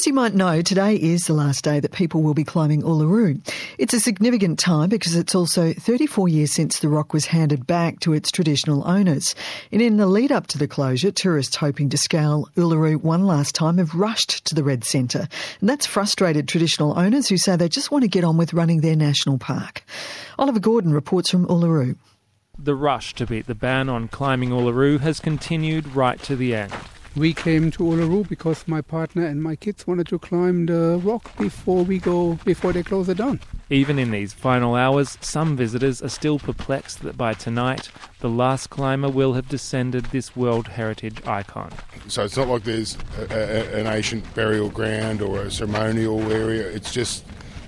As you might know, today is the last day that people will be climbing Uluru. It's a significant time because it's also 34 years since the rock was handed back to its traditional owners. And in the lead up to the closure, tourists hoping to scale Uluru one last time have rushed to the Red Centre. And that's frustrated traditional owners who say they just want to get on with running their national park. Oliver Gordon reports from Uluru. The rush to beat the ban on climbing Uluru has continued right to the end. We came to Uluru because my partner and my kids wanted to climb the rock before they close it down. Even in these final hours, some visitors are still perplexed that by tonight, the last climber will have descended this World Heritage icon. So it's not like there's an ancient burial ground or a ceremonial area. It's just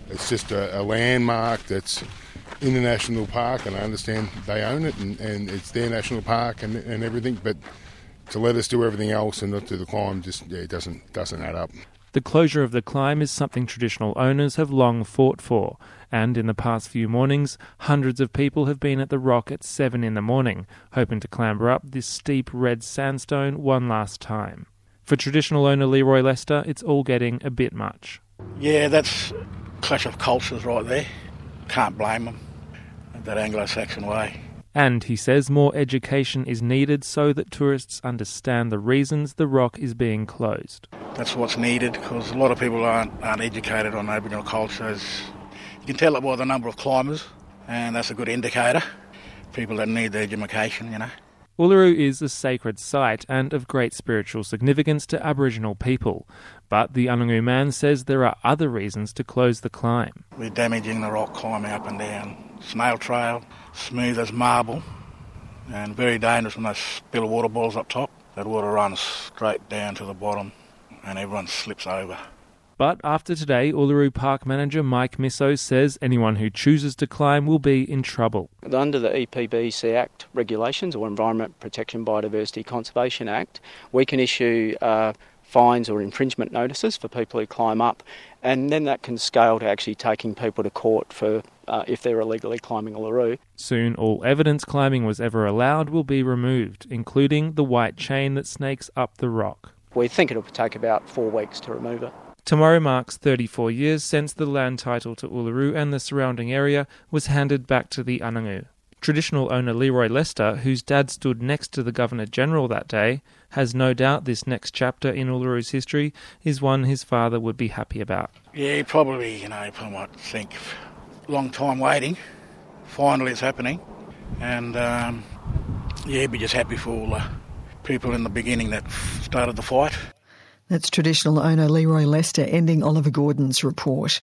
a landmark that's in the national park, and I understand they own it and it's their national park and everything, but to let us do everything else and not do the climb, it doesn't add up. The closure of the climb is something traditional owners have long fought for, and in the past few mornings, hundreds of people have been at the rock at 7 a.m, hoping to clamber up this steep red sandstone one last time. For traditional owner Leroy Lester, it's all getting a bit much. Yeah, that's a clash of cultures right there. Can't blame them, that Anglo-Saxon way. And he says more education is needed so that tourists understand the reasons the rock is being closed. That's what's needed, because a lot of people aren't educated on Aboriginal cultures. You can tell it by the number of climbers, and that's a good indicator. People that need the education, Uluru is a sacred site and of great spiritual significance to Aboriginal people. But the Anangu man says there are other reasons to close the climb. We're damaging the rock climbing up and down. Snail trail, smooth as marble, and very dangerous when they spill water bottles up top. That water runs straight down to the bottom and everyone slips over. But after today, Uluru Park Manager Mike Misso says anyone who chooses to climb will be in trouble. Under the EPBC Act regulations, or Environment Protection Biodiversity Conservation Act, we can issue fines or infringement notices for people who climb up, and then that can scale to actually taking people to court for if they're illegally climbing Uluru. Soon all evidence climbing was ever allowed will be removed, including the white chain that snakes up the rock. We think it'll take about 4 weeks to remove it. Tomorrow marks 34 years since the land title to Uluru and the surrounding area was handed back to the Anangu. Traditional owner Leroy Lester, whose dad stood next to the Governor-General that day, has no doubt this next chapter in Uluru's history is one his father would be happy about. Yeah, he probably might think, long time waiting, finally it's happening, and he'd be just happy for all the people in the beginning that started the fight. That's traditional owner Leroy Lester ending Oliver Gordon's report.